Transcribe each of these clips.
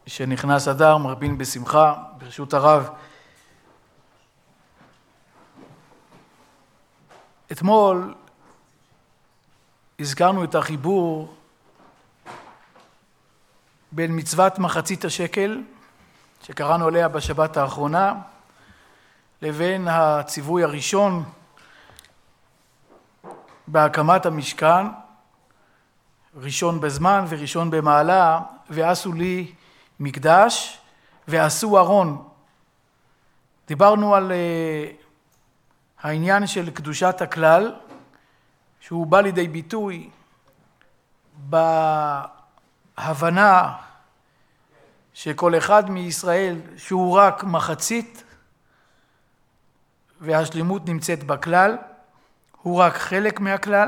שנכנס אדר מרבין בשמחה, ברשות הרב. אתמול הזכרנו את החיבור בין מצוות מחצית השקל, שקראנו עליה בשבת האחרונה, לבין הציווי הראשון בהקמת המשכן, ראשון בזמן וראשון במעלה, ועשו לי מקדש ועשו ארון. דיברנו על העניין של קדושת הכלל, שהוא בא לידי ביטוי בהבנה שכל אחד מישראל שהוא רק מחצית, והשלמות נמצאת בכלל, הוא רק חלק מהכלל,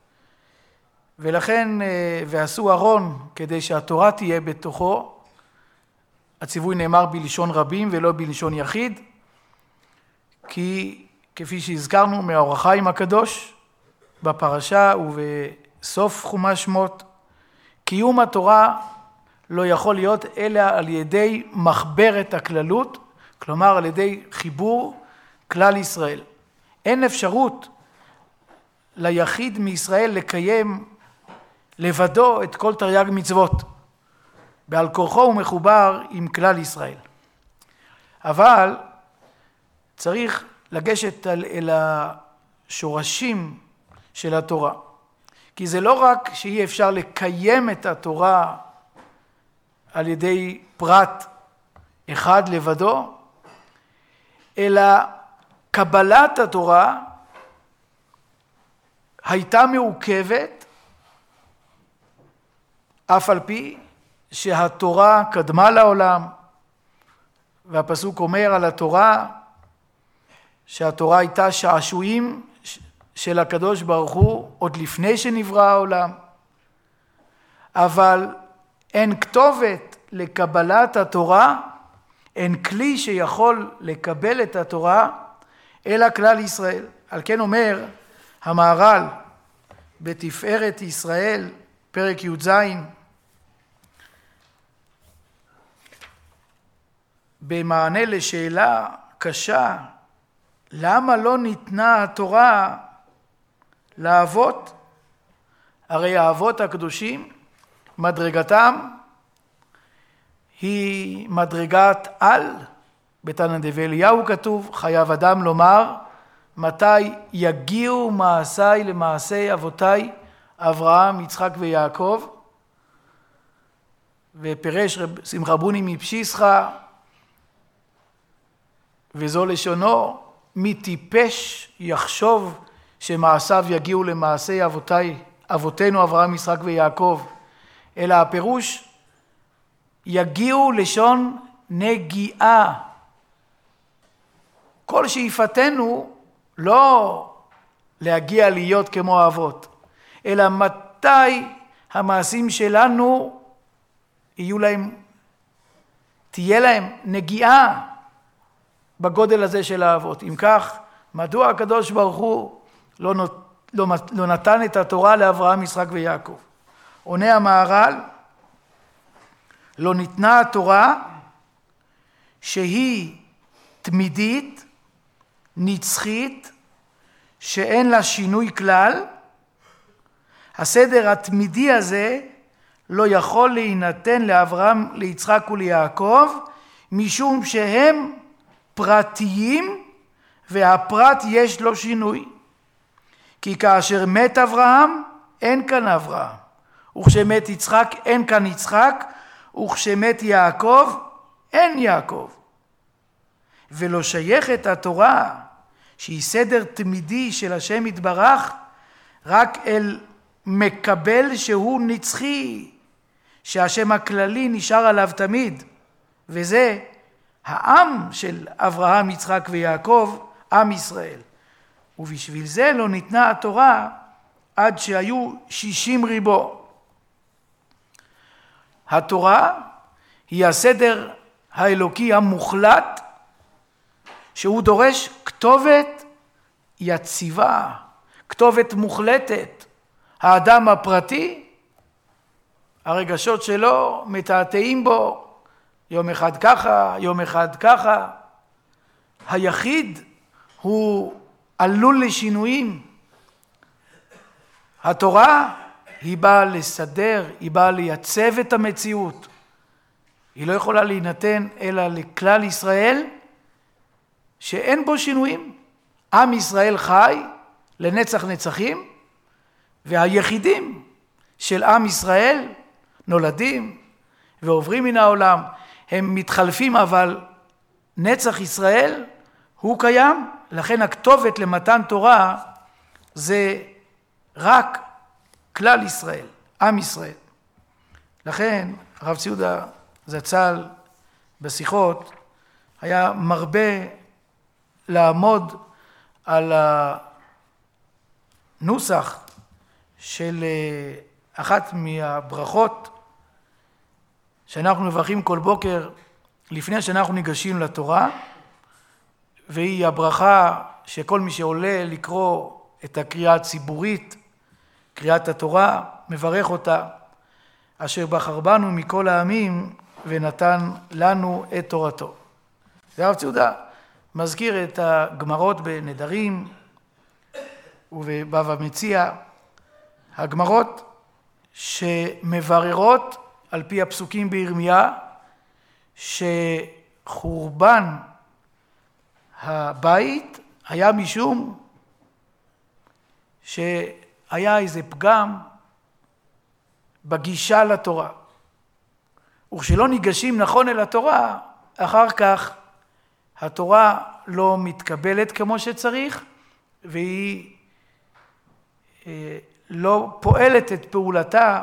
ולכן ועשו ארון כדי שהתורה תהיה בתוכו. הציווי נאמר בלשון רבים ולא בלשון יחיד, כי כפי שהזכרנו מהאור החיים הקדוש בפרשה ובסוף חומש שמות, קיום התורה לא יכול להיות אלא על ידי מחברת הכללות, כלומר על ידי חיבור כלל ישראל. אין אפשרות ליחיד מישראל לקיים לבדו את כל תרי"ג מצוות. בעל כורחו הוא מחובר עם כלל ישראל. אבל צריך לגשת אל השורשים של התורה. כי זה לא רק שאי אפשר לקיים את התורה על ידי פרט אחד לבדו, אלא קבלת התורה הייתה מעוכבת, אף על פי שהתורה קדמה לעולם, והפסוק אומר על התורה שהתורה הייתה שעשועים של הקדוש ברוך הוא עוד לפני שנברא העולם, אבל אין כתובת לקבלת התורה, אין כלי שיכול לקבל את התורה אלא כלל ישראל. על כן אומר המהר"ל בתפארת ישראל פרק י"ז, במענה לשאלה קשה, למה לא ניתנה התורה לאבות? הרי האבות הקדושים מדרגתם היא מדרגת על. בתנא דבי אליהו כתוב, חייב אדם לומר מתי יגיעו מעשיי למעשי אבותיי אברהם, יצחק ויעקב. ופרש רב שמחה בוני מפשיסחא, וזו לשונו, מי טיפש יחשוב שמעשיו יגיעו למעשי אבותינו אברהם, יצחק ויעקב, אלא הפירוש יגיעו לשון נגיעה. כל שאיפתנו לא להגיע להיות כמו האבות, אלא מתי המעשים שלנו תהיה להם נגיעה בגודל הזה של האבות. אם כך, מדוע הקדוש ברוך הוא לא נתן את התורה לאברהם, יצחק ויעקב? עונה המהר"ל, לא ניתנה התורה שהיא תמידית, נצחית, שאין לה שינוי כלל. הסדר התמידי הזה לא יכול להינתן לאברהם, ליצחק וליעקב, משום שהם פרטיים, והפרט יש לו שינוי. כי כאשר מת אברהם, אין כאן אברהם. וכשמת יצחק, אין כאן יצחק. וכשמת יעקב, אין יעקב. ולא שייכת התורה, שהיא סדר תמידי של השם יתברך, רק אל מקבל שהוא נצחי, שהשם הכללי נשאר עליו תמיד, וזה העם של אברהם, יצחק ויעקב, עם ישראל. ובשביל זה לא ניתנה התורה עד שהיו 60 ריבו. התורה היא הסדר האלוקי המוחלט, שהוא דורש כתובת יציבה, כתובת מוחלטת. האדם הפרטי, הרגשות שלו מתעתעים בו, יום אחד ככה, יום אחד ככה. היחיד הוא עלול לשינויים. התורה היא באה לסדר, היא באה לייצב את המציאות. היא לא יכולה להינתן אלא לכלל ישראל שאין בו שינויים. עם ישראל חי לנצח נצחים, והיחידים של עם ישראל נולדים ועוברים מן העולם. הם מתחלפים, אבל נצח ישראל הוא קיים. לכן הכתובת למתן תורה זה רק כלל ישראל, עם ישראל. לכן הרב ציודה זצ"ל בשיחות היה מרבה לעמוד על הנוסח של אחת מהברכות שאנחנו מברכים כל בוקר לפני שאנחנו ניגשים לתורה, והיא הברכה שכל מי שעולה לקרוא את הקריאה הציבורית, קריאת התורה, מברך אותה, אשר בחר בנו מכל העמים ונתן לנו את תורתו. והרב ציודה מזכיר את הגמרות בנדרים ובבבא מציעא, הגמרות שמבררות על פי הפסוקים בירמיה, שחורבן הבית היה משום שהיה איזה פגם בגישה לתורה. וכשלא ניגשים נכון אל התורה, אחר כך התורה לא מתקבלת כמו שצריך, והיא לא פועלת את פעולתה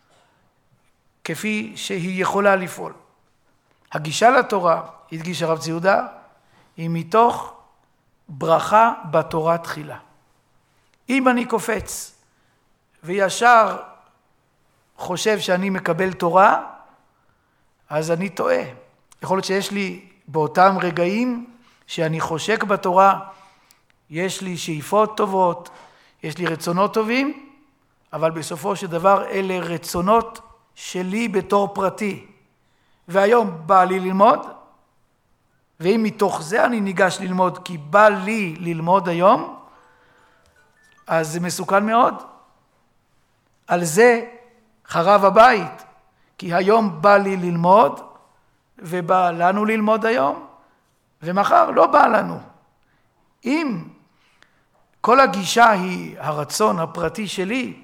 כפי שהיא יכולה לפעול. הגישה לתורה, הדגיש הרב ציודה, היא מתוך ברכה בתורה תחילה. אם אני קופץ וישר חושב שאני מקבל תורה, אז אני טועה. יכול להיות שיש לי באותם רגעים שאני חושק בתורה, יש לי שאיפות טובות, יש לי רצונות טובים, אבל בסופו של דבר אלה רצונות שלי בתור פרטי. והיום בא לי ללמוד, ואם מתוך זה אני ניגש ללמוד כי בא לי ללמוד היום, אז זה מסוכן מאוד. על זה חרב הבית, כי היום בא לי ללמוד, ובא לנו ללמוד היום, ומחר לא בא לנו. אם כל הגישה היא הרצון הפרטי שלי,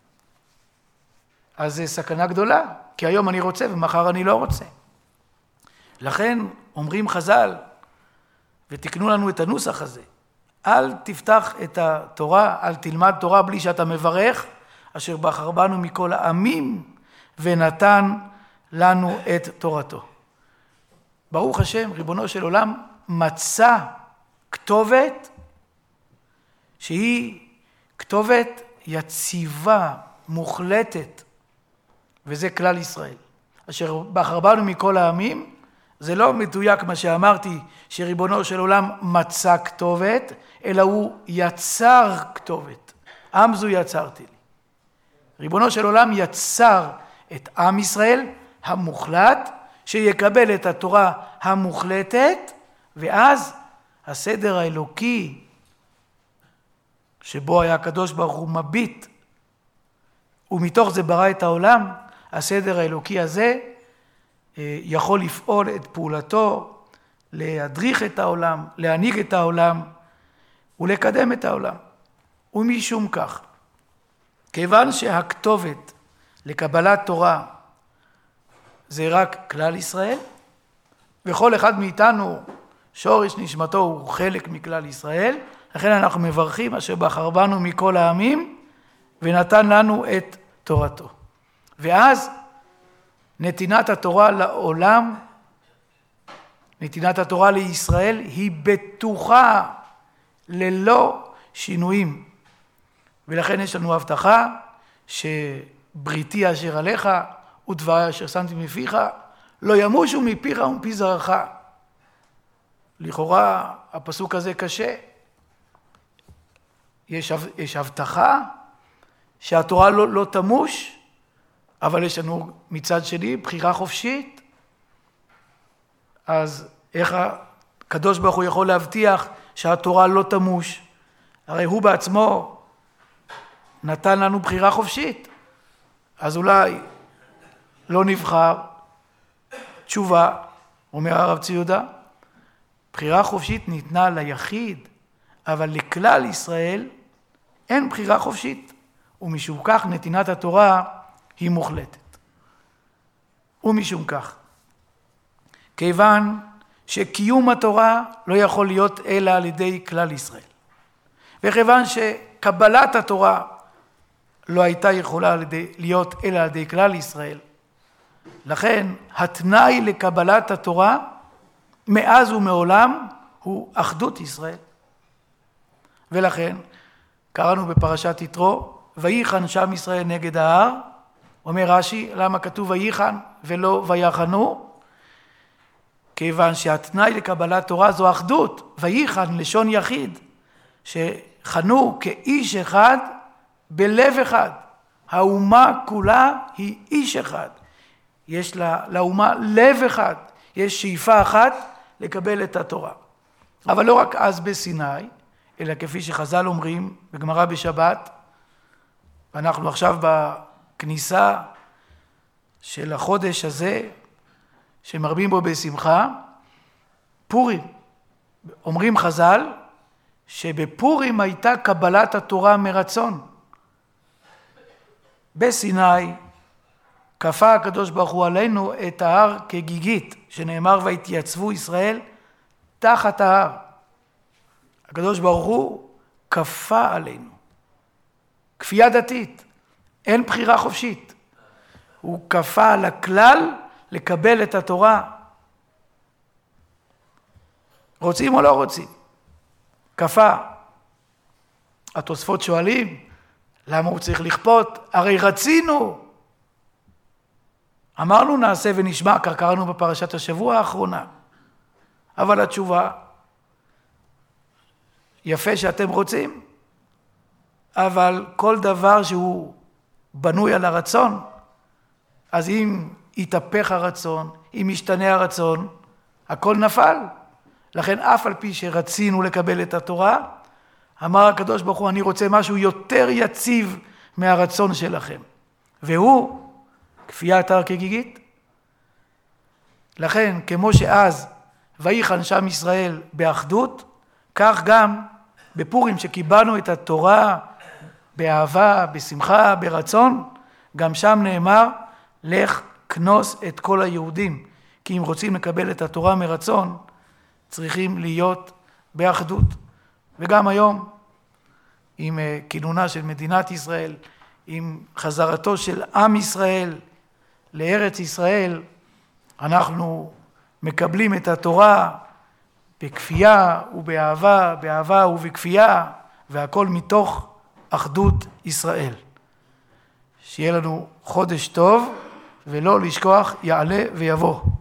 אז זה סכנה גדולה, כי היום אני רוצה ומחר אני לא רוצה. לכן אומרים חז"ל, ותקנו לנו את הנוסח הזה, אל תפתח את התורה, אל תלמד תורה בלי שאתה מברך, אשר בחר בנו מכל העמים ונתן לנו את תורתו. ברוך השם, ריבונו של עולם מצא כתובת שהיא כתובת יציבה, מוחלטת, וזה כלל ישראל. אשר בחר בנו מכל העמים, זה לא מדויק מה שאמרתי, שריבונו של עולם מצא כתובת, אלא הוא יצר כתובת. עם זו יצרתי לי. ריבונו של עולם יצר את עם ישראל המוחלט, שיקבל את התורה המוחלטת, ואז הסדר האלוקי, שבו היה הקדוש ברוך הוא מביט, ומתוך זה ברא את העולם, הסדר האלוקי הזה יכול לפעול את פעולתו, להדריך את העולם, להנהיג את העולם, ולקדם את העולם. ומשום כך, כיוון שהכתובת לקבלת תורה זה רק כלל ישראל, וכל אחד מאיתנו שורש נשמתו הוא חלק מכלל ישראל, לכן אנחנו מברכים אשר בחר בנו מכל העמים ונתן לנו את תורתו. ואז נתינת התורה לעולם, נתינת התורה לישראל היא בטוחה ללא שינויים. ולכן יש לנו הבטחה שבריתי אשר עליך ודברי אשר שמתי מפיך לא ימושו מפיך ומפי זרעך. לכאורה הפסוק הזה קשה. יש הבטחה שהתורה לא תמוש, אבל יש לנו מצד שני בחירה חופשית. אז איך הקדוש ברוך הוא יכול להבטיח שהתורה לא תמוש? הרי הוא בעצמו נתן לנו בחירה חופשית. אז אולי לא נבחר. תשובה, אומר הרב צבי יהודה, בחירה חופשית ניתנה ליחיד, אבל לכלל ישראל אין בחירה חופשית, ומשום כך נתינת התורה היא מוחלטת. ומשום כך, כיוון שקיום התורה לא יכול להיות אלא על ידי כלל ישראל, וכיוון שקבלת התורה לא הייתה יכולה להיות אלא על ידי כלל ישראל, לכן התנאי לקבלת התורה מאז ומעולם הוא אחדות ישראל. ולכן קראנו בפרשת יתרו, ויחן שם ישראל נגד ההר. אומר רש"י, למה כתוב ויחן ולא ויחנו? כיוון שהתנאי לקבלת תורה זו אחדות. ויחן לשון יחיד, שחנו כאיש אחד בלב אחד. האומה כולה היא איש אחד. יש לאומה לב אחד, יש שאיפה אחת לקבל את התורה. אבל לא רק אז בסיני, אלא כפי שחז"ל אומרים בגמרא בשבת, ואנחנו עכשיו בכניסה של החודש הזה, שמרבים בו בשמחה, פורים. אומרים חז"ל שבפורים הייתה קבלת התורה מרצון. בסיני כפה הקדוש ברוך הוא עלינו את ההר כגיגית, שנאמר והתייצבו ישראל תחת ההר. הקדוש ברוך הוא כפה עלינו. כפייה דתית, אין בחירה חופשית. הוא כפה על הכלל לקבל את התורה. רוצים או לא רוצים? כפה. התוספות שואלים, למה הוא צריך לכפות? הרי רצינו. אמרנו נעשה ונשמע, כך קראנו בפרשת השבוע האחרונה. אבל התשובה, יפה שאתם רוצים, אבל כל דבר שהוא בנוי על הרצון, אז אם יתהפך הרצון, אם ישתנה הרצון, הכל נפל. לכן אף על פי שרצינו לקבל את התורה, אמר הקדוש ברוך הוא, אני רוצה משהו יותר יציב מהרצון שלכם. והוא כפיית הר כגיגית. לכן, כמו שאז ויחן שם ישראל באחדות, כך גם בפורים שקיבלנו את התורה באהבה, בשמחה, ברצון, גם שם נאמר, לך כנוס את כל היהודים. כי אם רוצים לקבל את התורה מרצון, צריכים להיות באחדות. וגם היום, עם כינונה של מדינת ישראל, עם חזרתו של עם ישראל לארץ ישראל, אנחנו מקבלים את התורה בכפייה ובאהבה, באהבה ובכפייה, והכל מתוך אחדות ישראל. שיהיה לנו חודש טוב, ולא לשכוח יעלה ויבוא.